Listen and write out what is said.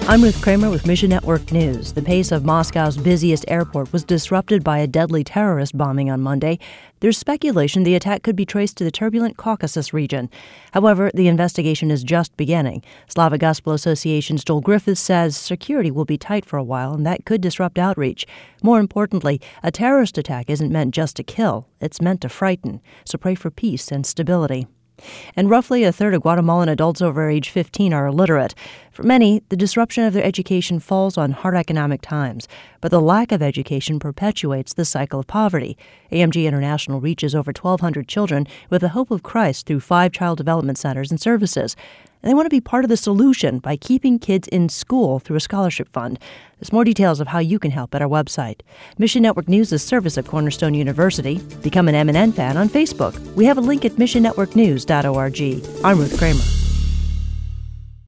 I'm Ruth Kramer with Mission Network News. The pace of Moscow's busiest airport was disrupted by a deadly terrorist bombing on Monday. There's speculation the attack could be traced to the turbulent Caucasus region. However, the investigation is just beginning. Slavic Gospel Association's Joel Griffiths says security will be tight for a while, and that could disrupt outreach. More importantly, a terrorist attack isn't meant just to kill. It's meant to frighten. So pray for peace and stability. And roughly a third of Guatemalan adults over age 15 are illiterate. For many, the disruption of their education falls on hard economic times, but the lack of education perpetuates the cycle of poverty. AMG International reaches over 1,200 children with the hope of Christ through 5 child development centers and services. And they want to be part of the solution by keeping kids in school through a scholarship fund. There's more details of how you can help at our website. Mission Network News is a service of Cornerstone University. Become an MNN fan on Facebook. We have a link at missionnetworknews.org. I'm Ruth Kramer.